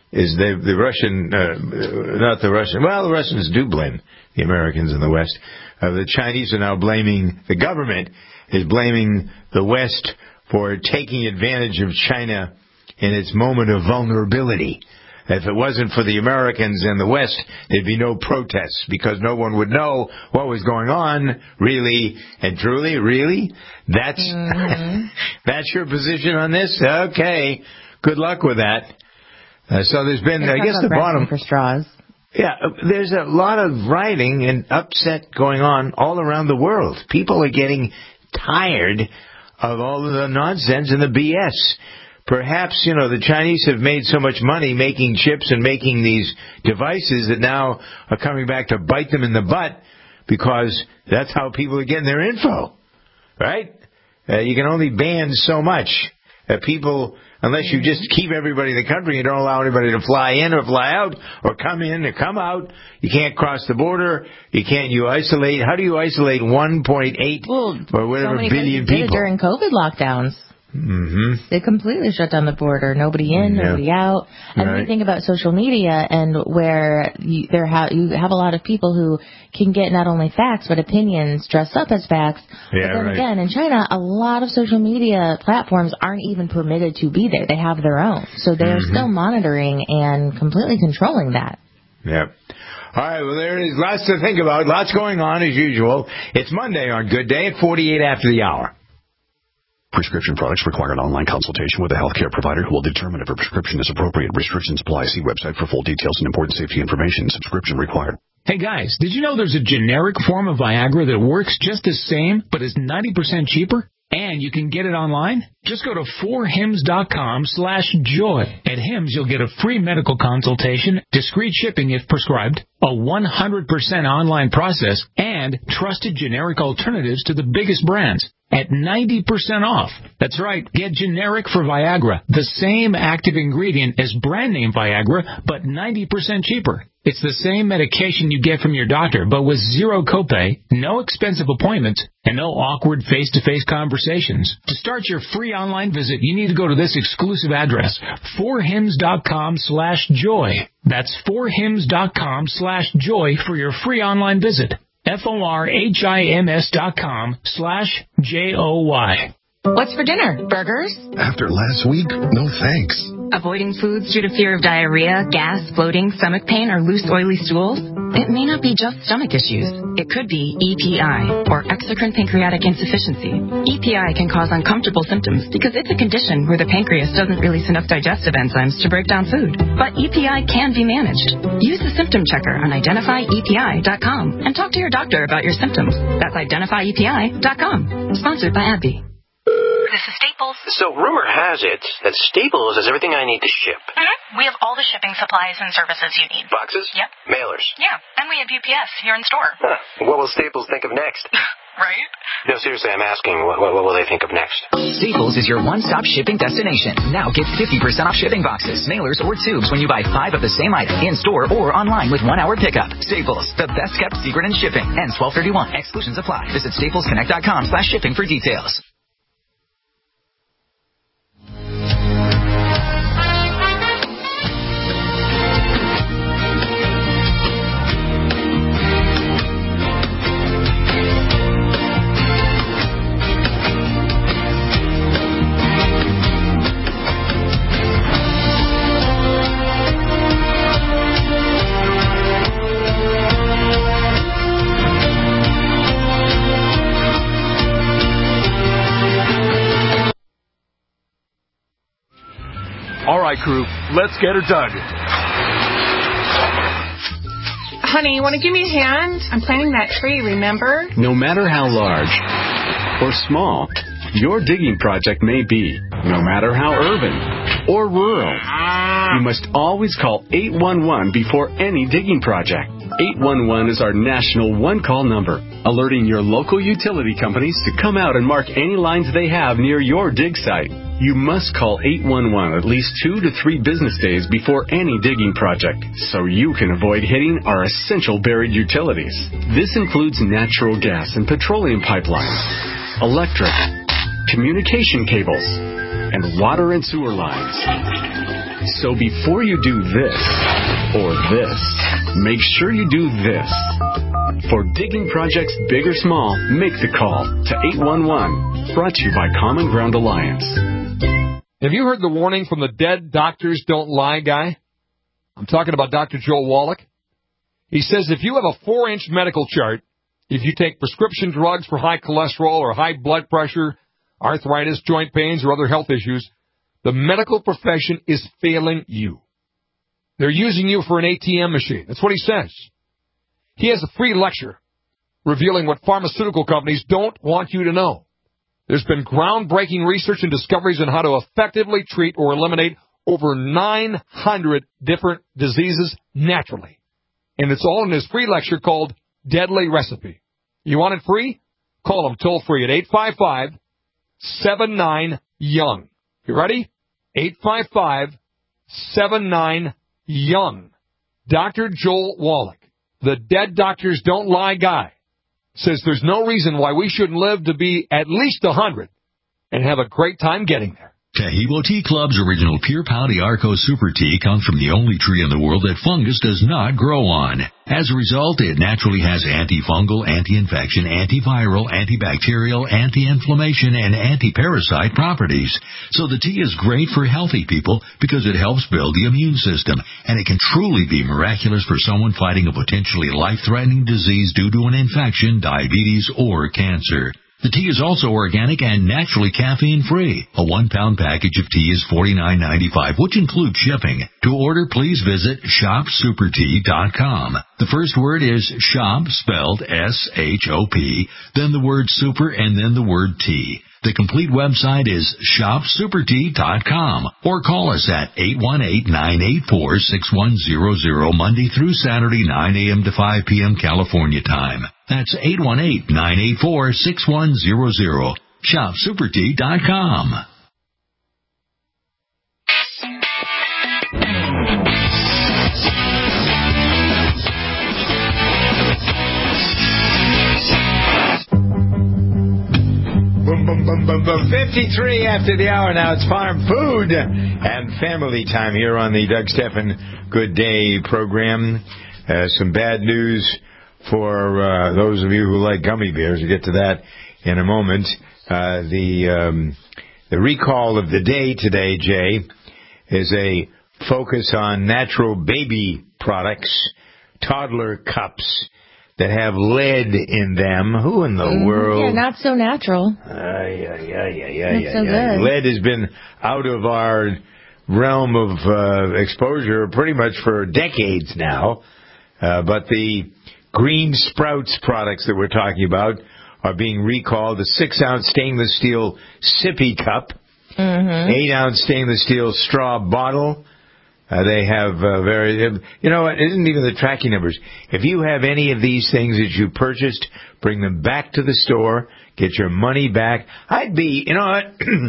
is the the Russian, uh, not the Russian, well, the Russians do blame the Americans in the West. Uh, the Chinese are now blaming, the government is blaming the West for taking advantage of China in its moment of vulnerability. If it wasn't for the Americans and the West, there'd be no protests because no one would know what was going on, really and truly, really? That's mm-hmm. that's your position on this? Okay. Good luck with that. Uh, so there's been, I guess the bottom... for straws. Yeah, there's a lot of rioting and upset going on all around the world. People are getting tired of all of the nonsense and the B S. Perhaps, you know, the Chinese have made so much money making chips and making these devices that now are coming back to bite them in the butt because that's how people are getting their info, right? Uh, you can only ban so much. Uh, people, unless you just keep everybody in the country, you don't allow anybody to fly in or fly out or come in or come out. You can't cross the border. You can't, you isolate. How do you isolate one point eight well, or whatever so many billion did people? It during COVID lockdowns. Mm-hmm. They completely shut down the border. Nobody in, yeah. nobody out. And right. when you think about social media and where you, there ha- you have a lot of people who can get not only facts but opinions dressed up as facts. Yeah, but then right. again, in China, a lot of social media platforms aren't even permitted to be there. They have their own. So they're mm-hmm. still monitoring and completely controlling that. Yep. All right, well, there is lots to think about. Lots going on as usual. It's Monday on Good Day at forty-eight after the hour. Prescription products require an online consultation with a healthcare provider who will determine if a prescription is appropriate. Restrictions apply. See website for full details and important safety information. Subscription required. Hey guys, did you know there's a generic form of Viagra that works just the same but is ninety percent cheaper? And you can get it online? Just go to four hims dot com slash joy. At Hims, you'll get a free medical consultation, discreet shipping if prescribed, a one hundred percent online process, and trusted generic alternatives to the biggest brands at ninety percent off. That's right, get generic for Viagra, the same active ingredient as brand name Viagra, but ninety percent cheaper. It's the same medication you get from your doctor, but with zero copay, no expensive appointments, and no awkward face-to-face conversations. To start your free online visit, you need to go to this exclusive address, four hims dot com slash joy. That's four hims dot com slash joy for your free online visit. F O R H I M S dot com slash J O Y. What's for dinner? Burgers? After last week, no thanks. Avoiding foods due to fear of diarrhea, gas, bloating, stomach pain, or loose, oily stools? It may not be just stomach issues. It could be E P I, or exocrine pancreatic insufficiency. E P I can cause uncomfortable symptoms because it's a condition where the pancreas doesn't release enough digestive enzymes to break down food. But E P I can be managed. Use the symptom checker on identify E P I dot com and talk to your doctor about your symptoms. That's identify E P I dot com. Sponsored by AbbVie. This is Staples. So rumor has it that Staples has everything I need to ship. Mm-hmm. We have all the shipping supplies and services you need. Boxes? Yep. Mailers? Yeah, and we have U P S here in store. Huh. What will Staples think of next? Right? No, seriously, I'm asking, what, what, what will they think of next? Staples is your one-stop shipping destination. Now get fifty percent off shipping boxes, mailers, or tubes when you buy five of the same item in-store or online with one-hour pickup. Staples, the best-kept secret in shipping. Ends twelve thirty-one. Exclusions apply. Visit staples connect dot com slash shipping for details. All right, crew, let's get her dug. Honey, you want to give me a hand? I'm planting that tree, remember? No matter how large or small your digging project may be, no matter how urban or rural, you must always call eight one one before any digging project. eight one one is our national one-call number, alerting your local utility companies to come out and mark any lines they have near your dig site. You must call eight one one at least two to three business days before any digging project, so you can avoid hitting our essential buried utilities. This includes natural gas and petroleum pipelines, electric, communication cables, and water and sewer lines. So before you do this or this, make sure you do this. For digging projects big or small, make the call to eight one one. Brought to you by Common Ground Alliance. Have you heard the warning from the Dead Doctors Don't Lie guy? I'm talking about Doctor Joel Wallach. He says if you have a four-inch medical chart, if you take prescription drugs for high cholesterol or high blood pressure, arthritis, joint pains, or other health issues, the medical profession is failing you. They're using you for an A T M machine. That's what he says. He has a free lecture revealing what pharmaceutical companies don't want you to know. There's been groundbreaking research and discoveries on how to effectively treat or eliminate over nine hundred different diseases naturally. And it's all in his free lecture called Deadly Recipe. You want it free? Call him toll free at eight five five, seven nine, young. You ready? eight five five, seven nine, young. Doctor Joel Wallach, the Dead Doctors Don't Lie guy, says there's no reason why we shouldn't live to be at least one hundred and have a great time getting there. Tahibo Tea Club's original Pure Pau D'Arco Super Tea comes from the only tree in the world that fungus does not grow on. As a result, it naturally has antifungal, anti-infection, antiviral, antibacterial, anti-inflammation, and anti-parasite properties. So the tea is great for healthy people because it helps build the immune system, and it can truly be miraculous for someone fighting a potentially life-threatening disease due to an infection, diabetes, or cancer. The tea is also organic and naturally caffeine-free. A one-pound package of tea is forty-nine ninety-five, which includes shipping. To order, please visit shop super tea dot com. The first word is shop, spelled S H O P, then the word super, and then the word tea. The complete website is shop super tea dot com, or call us at eight one eight, nine eight four, six one zero zero Monday through Saturday, nine a.m. to five p.m. California time. That's eight one eight, nine eight four, six one zero zero. shop super tea dot com. Boom, boom, boom, boom, boom. fifty-three after the hour now. It's Farm Food and Family Time here on the Doug Stephan Good Day program. Uh, some bad news for uh, those of you who like gummy bears. We'll get to that in a moment. Uh, the um, the recall of the day today, Jay, is a focus on natural baby products, toddler cups that have lead in them. Who in the mm, world? Yeah, not so natural. Ay, ay, ay, ay, ay, not ay, so ay. good. Lead has been out of our realm of uh, exposure pretty much for decades now. Uh, but the Green Sprouts products that we're talking about are being recalled. The six-ounce stainless steel sippy cup, mm-hmm. eight-ounce stainless steel straw bottle. Uh, they have uh, very, you know, it isn't even the tracking numbers. If you have any of these things that you purchased, bring them back to the store, get your money back. I'd be, you know what,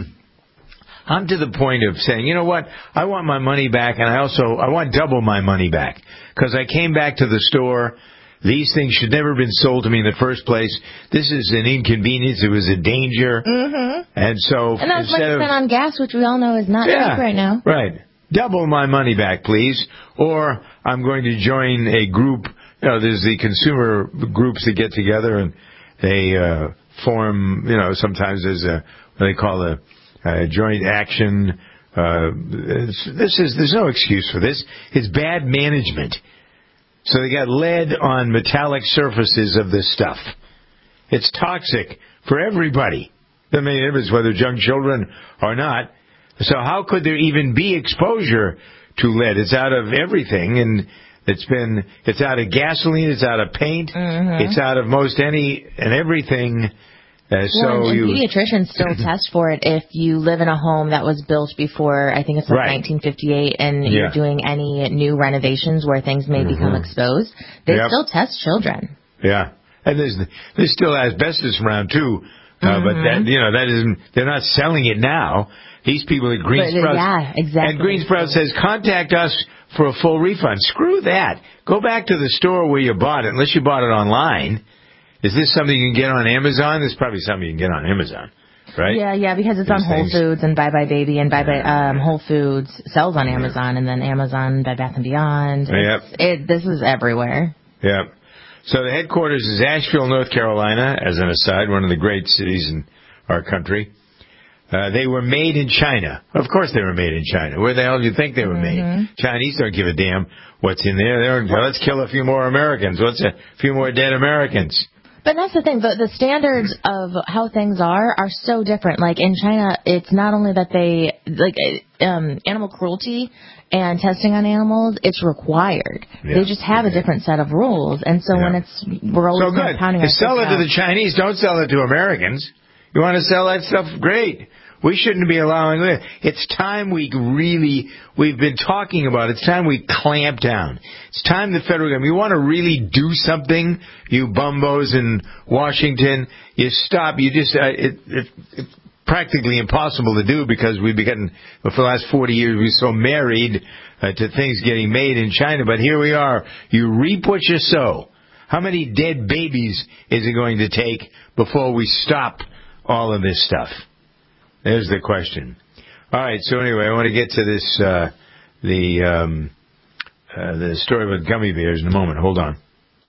I'm to the point of saying, you know what, I want my money back, and I also, I want double my money back. Because I came back to the store, these things should never have been sold to me in the first place. This is an inconvenience. It was a danger. Mm-hmm. And so, and that's instead money spent of, on gas, which we all know is not yeah, cheap right now. Right. Double my money back, please, or I'm going to join a group. You know, there's the consumer groups that get together and they uh, form. You know, sometimes there's a what they call a, a joint action. Uh, this is there's no excuse for this. It's bad management. So they got lead on metallic surfaces of this stuff. It's toxic for everybody. I mean, it's whether it's young children or not. So how could there even be exposure to lead? It's out of everything, and it's been it's out of gasoline, it's out of paint, mm-hmm. it's out of most any and everything. Uh, well, so and you, pediatricians still test for it if you live in a home that was built before, I think it's like right. nineteen fifty-eight, and yeah. you're doing any new renovations where things may mm-hmm. become exposed. They yep. still test children. Yeah, and there's there's still asbestos around too, uh, mm-hmm. but that you know that isn't. They're not selling it now. These people at Green but, Sprouts. Yeah, exactly. And Green Sprouts says, contact us for a full refund. Screw that. Go back to the store where you bought it, unless you bought it online. Is this something you can get on Amazon? This is probably something you can get on Amazon. right? Yeah, yeah, because it's These on Whole things. Foods and Bye Bye Baby, and Bye Bye um, Whole Foods sells on Amazon, and then Amazon, Bed Bath and Beyond. Yep. It's, it, this is everywhere. Yeah. So the headquarters is Asheville, North Carolina, as an aside, one of the great cities in our country. Uh, they were made in China. Of course they were made in China. Where the hell do you think they were Mm-hmm. made? Chinese don't give a damn what's in there. They're, let's kill a few more Americans. What's a few more dead Americans? But that's the thing, the, the standards of how things are are so different. Like in China, it's not only that they, like, um, animal cruelty and testing on animals, it's required. Yeah. They just have a different set of rules. And so Yeah. when it's, we're always So kind of good. pounding You sell it ourselves to the Chinese, don't sell it to Americans. You want to sell that stuff? Great. We shouldn't be allowing it. It's time we really, we've been talking about it. It's time we clamp down. It's time the federal government, you want to really do something, you bumbos in Washington, you stop, you just, uh, it, it, it's practically impossible to do because we've been getting, for the last forty years, we're so married uh, to things getting made in China, but here we are. You reap what you sow. How many dead babies is it going to take before we stop all of this stuff? There's the question. All right. So anyway, I want to get to this uh, the um, uh, the story about gummy bears in a moment. Hold on.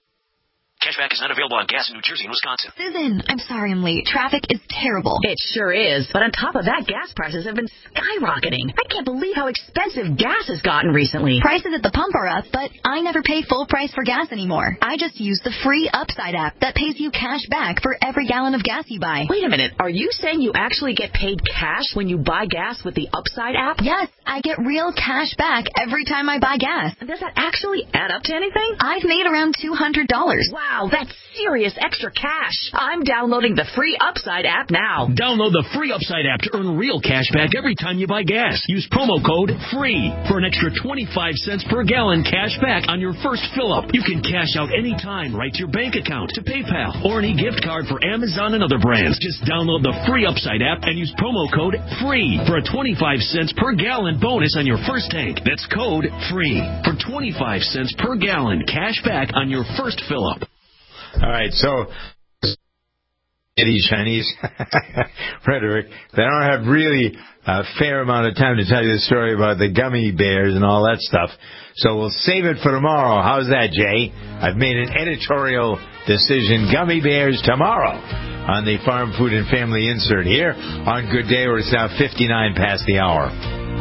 Cashback is not available on gas in New Jersey and Wisconsin. Susan, I'm sorry I'm late. Traffic is terrible. It sure is. But on top of that, gas prices have been skyrocketing. I can't believe how expensive gas has gotten recently. Prices at the pump are up, but I never pay full price for gas anymore. I just use the free Upside app that pays you cash back for every gallon of gas you buy. Wait a minute. Are you saying you actually get paid cash when you buy gas with the Upside app? Yes, I get real cash back every time I buy gas. Does that actually add up to anything? I've made around two hundred dollars. Wow, that's serious extra cash. I'm downloading the free Upside app now. Download the free Upside app to earn real cash back every time you buy gas. Use promo code FREE for an extra twenty-five cents per gallon cash back on your first fill-up. You can cash out anytime right to your bank account, to PayPal, or any gift card for Amazon and other brands. Just download the free Upside app and use promo code FREE for a twenty-five cents per gallon bonus on your first tank. That's code FREE for twenty-five cents per gallon cash back on your first fill-up. All right, so these Chinese rhetoric, they don't have really a fair amount of time to tell you the story about the gummy bears and all that stuff. So we'll save it for tomorrow. How's that, Jay? I've made an editorial decision. Gummy bears tomorrow on the Farm, Food, and Family insert here on Good Day, where it's now fifty-nine past the hour.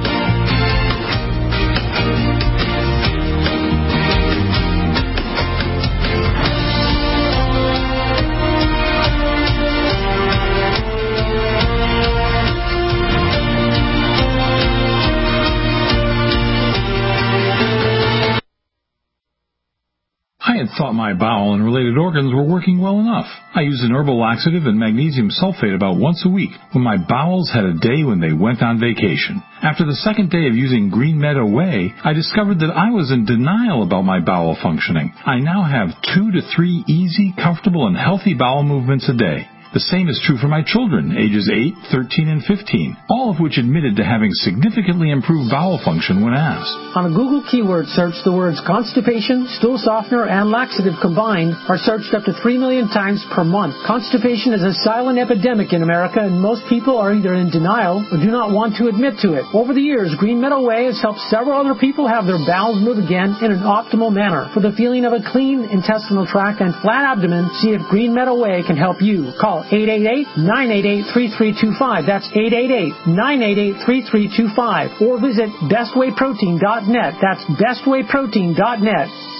I had thought my bowel and related organs were working well enough. I used an herbal laxative and magnesium sulfate about once a week when my bowels had a day when they went on vacation. After the second day of using Green Meadow Way, I discovered that I was in denial about my bowel functioning. I now have two to three easy, comfortable, and healthy bowel movements a day. The same is true for my children, ages eight, thirteen, and fifteen, all of which admitted to having significantly improved bowel function when asked. On a Google keyword search, the words constipation, stool softener, and laxative combined are searched up to three million times per month. Constipation is a silent epidemic in America, and most people are either in denial or do not want to admit to it. Over the years, Green Meadow Way has helped several other people have their bowels move again in an optimal manner. For the feeling of a clean intestinal tract and flat abdomen, see if Green Meadow Way can help you. Call eight eight eight, nine eight eight, three three two five. That's eight eight eight, nine eight eight, three three two five. Or visit best way protein dot net. That's best way protein dot net.